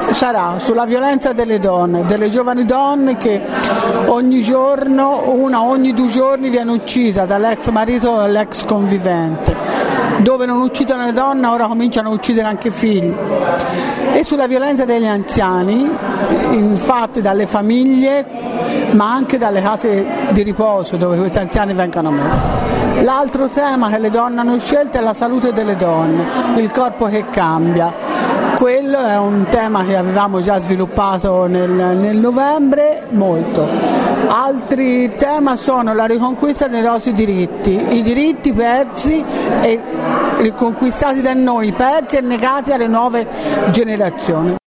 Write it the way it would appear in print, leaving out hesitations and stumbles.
sarà sulla violenza delle donne, delle giovani donne che ogni giorno, una ogni 2 giorni viene uccisa dall'ex marito o dall'ex convivente. Dove non uccidono le donne ora cominciano a uccidere anche i figli. E sulla violenza degli anziani, infatti dalle famiglie ma anche dalle case di riposo dove questi anziani vengono messi. L'altro tema che le donne hanno scelto è la salute delle donne, il corpo che cambia. Quello è un tema che avevamo già sviluppato nel novembre molto. Altri temi sono la riconquista dei nostri diritti, i diritti persi e riconquistati da noi, persi e negati alle nuove generazioni.